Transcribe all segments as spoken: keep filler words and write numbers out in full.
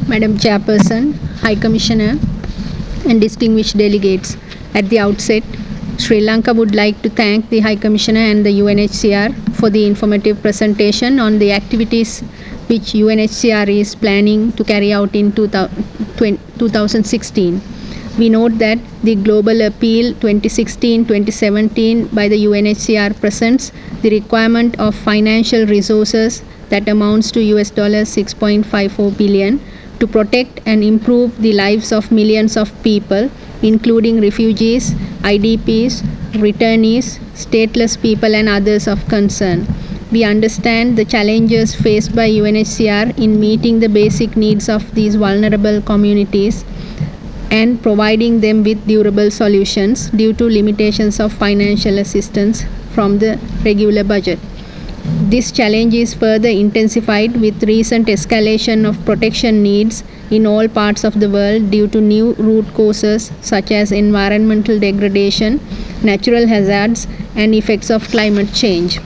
Madam Chairperson, High Commissioner, and distinguished delegates. At the outset, Sri Lanka would like to thank the High Commissioner and the U N H C R for the informative presentation on the activities which U N H C R is planning to carry out in two thousand sixteen. We note that the Global Appeal twenty sixteen twenty seventeen by the U N H C R presents the requirement of financial resources that amounts to U S dollars six point five four billion to protect and improve the lives of millions of people, including refugees, I D Ps, returnees, stateless people and others of concern. We understand the challenges faced by U N H C R in meeting the basic needs of these vulnerable communities and providing them with durable solutions due to limitations of financial assistance from the regular budget. This challenge is further intensified with recent escalation of protection needs in all parts of the world due to new root causes such as environmental degradation, natural hazards, and effects of climate change.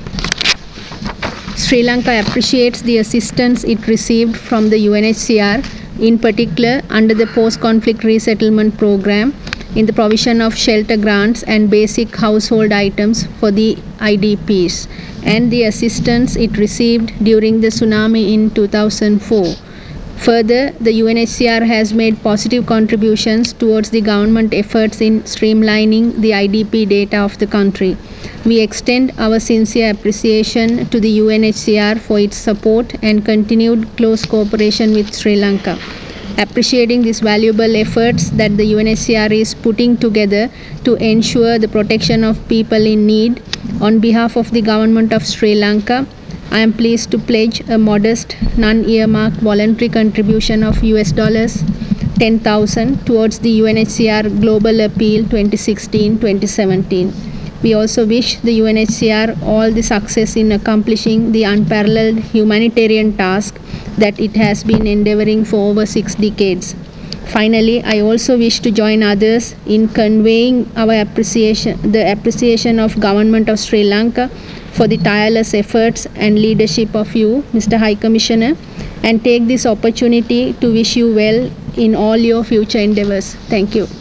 Sri Lanka appreciates the assistance it received from the U N H C R, in particular under the Post-Conflict Resettlement Program, in the provision of shelter grants and basic household items for the I D Ps, and the assistance it received during the tsunami in two thousand four. Further, the U N H C R has made positive contributions towards the government efforts in streamlining the I D P data of the country. We extend our sincere appreciation to the U N H C R for its support and continued close cooperation with Sri Lanka. Appreciating these valuable efforts that the U N H C R is putting together to ensure the protection of people in need, on behalf of the Government of Sri Lanka, I am pleased to pledge a modest, non-earmarked voluntary contribution of U S dollars ten thousand towards the U N H C R Global Appeal twenty sixteen twenty seventeen. We also wish the U N H C R all the success in accomplishing the unparalleled humanitarian task that it has been endeavoring for over six decades. Finally, I also wish to join others in conveying our appreciation, the appreciation of Government of Sri Lanka for the tireless efforts and leadership of you, Mister High Commissioner, and take this opportunity to wish you well in all your future endeavors. Thank you.